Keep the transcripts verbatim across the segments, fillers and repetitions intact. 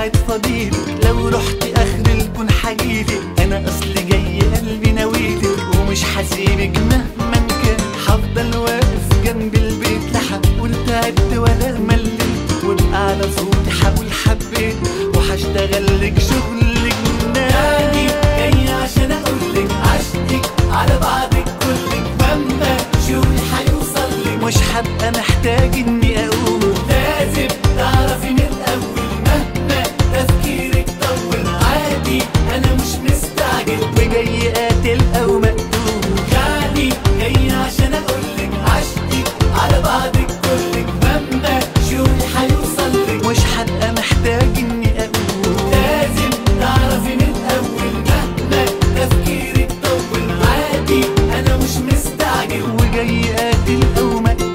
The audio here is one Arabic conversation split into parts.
قاعد فضيلك، لو رحت اخر الكون حجيلك، انا اصلي جاي قلبي ناويلك ومش هسيبك مهما كان. هفضل واقف جنب البيت لا هقول تعبت ولا مليت، وابقى على صوتي هقول حبيت وهشتغل لك شغلك ناني. جاي عشان اقولك عشقك على بعضك كلك، مهما شوقي هيوصلك مش هبقى محتاج اني اقول. لازم تعرفي من الاول مهما تفكيرك طول، عادي انا مش مستعجل وجاي قاتل او مقتول. يعني جاي عشان اقولك عشقك على بعضك كلك، مهما شوقي هيوصلك مش هبقى محتاج اني اقول. لازم تعرفي من الاول مهما تفكيرك طول، عادي انا مش مستعجل وجاي قاتل او مقتول.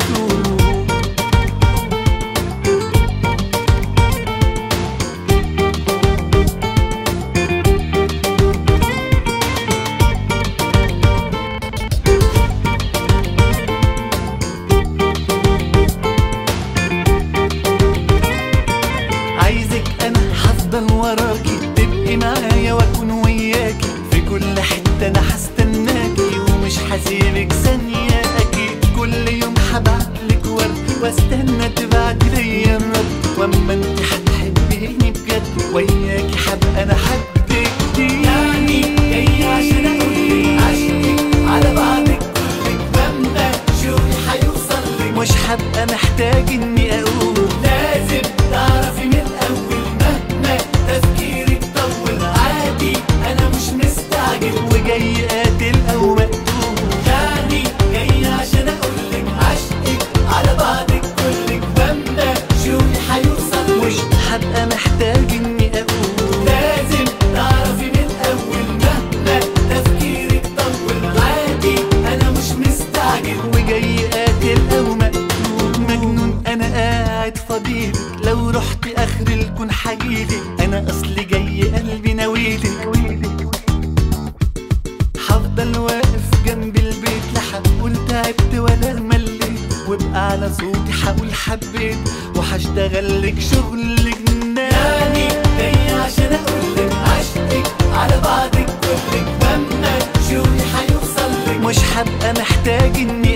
هفضل وراكي تبقي معايا واكون وياكي في كل حتة، انا هستناكي ومش هسيبك ثانية اكيد. كل يوم هبعتلك ورد واستنى تبعتي ليا الرد، واما انت هتحبيني بجد وياكي هبقى انا حد جديد. يعني جاي عشان اقولك عشقك على بعضك كلك، مهما شوقي هيوصلك مش هبقى محتاج اني اقول. لازم تعرفي من الاول مهما تفكيرك طول، عادي انا مش مستعجل وجاي قاتل او مقتول. يعني جاي عشان اقولك عشقك على بعضك كلك، مهما شوقي هيوصلك مش هبقى محتاج اني اقول. لازم تعرفي من الاول مهما تفكيرك طول، عادي انا مش مستعجل وجاي قاتل او مقتول. مجنون انا قاعد فضيلك، لو رحت اخر الكون حجيلك، انا اصلي جاي قلبي ناويلك. هفضل واقف جنب البيت لا هقول تعبت ولا مليت، وابقى على صوتي هقول حبيت وهشتغل لك شغلك ناني. جاي عشان اقولك عشقك على بعضك كلك، مهما شوقي هيوصلك مش هبقى محتاج اني